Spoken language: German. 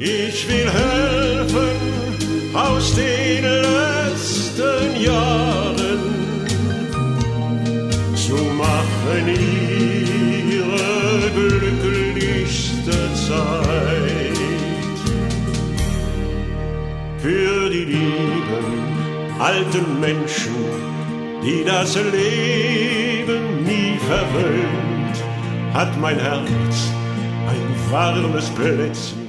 Ich will helfen aus den letzten Jahren zu machen ihre glücklichste Zeit. Für die lieben alten Menschen, die das Leben nie verwöhnt, hat mein Herz ein warmes Plätzchen